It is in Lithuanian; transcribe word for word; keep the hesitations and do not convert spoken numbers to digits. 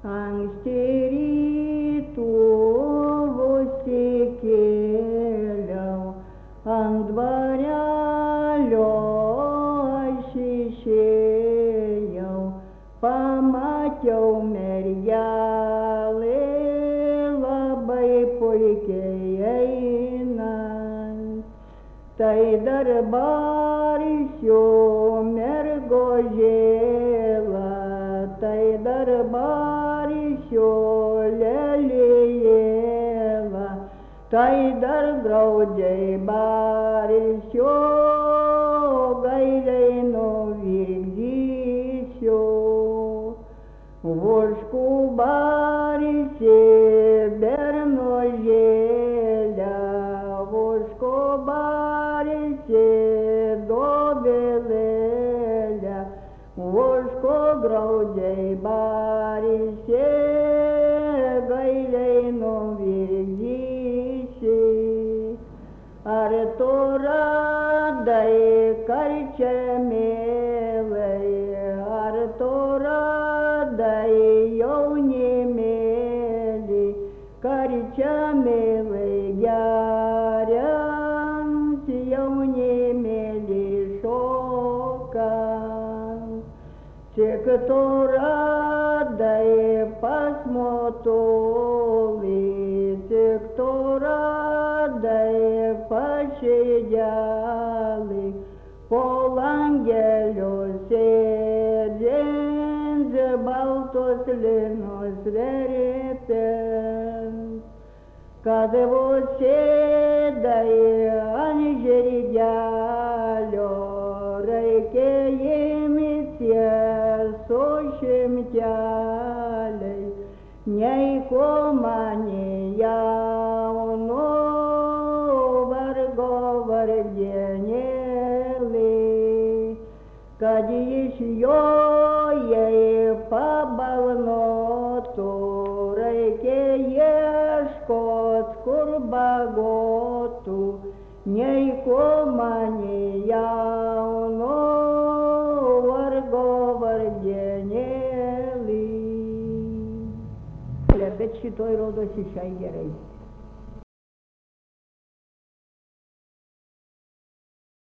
Anksti rytų vos įkėliau, ant dvarelio aš išėjau, pamačiau mergelę labai puikiai einant. Tai dar baršio mergožėla, tai dar baršio lelijėla, tai dar graudžiai baršio gailiai nuvirgdysiu. Voškų baršė bernožėlę, voško baršė dobilėlę, voško graudžiai baršė gailiai nuvirgdysi. Ar tu radai karčemėlai, ar tu radai jaunimėlį, karčemėlai geriant, jaunimėlį šokant. Tik tu radai pas motulį, tik tu radai pas širdelį, po langeliu sėdint, baltos linos verpiant. Kad vos sėdai ant žirgelio, reikia imtis su šimteliai, nei ko mane jauno vargo vargdienėlį, kad iš jo jai pabalnotų, reikia ieškot kur bagotų, nei ko mane jauno vargo vargdienėlį. Bet šitoj rodosi šiai gerai.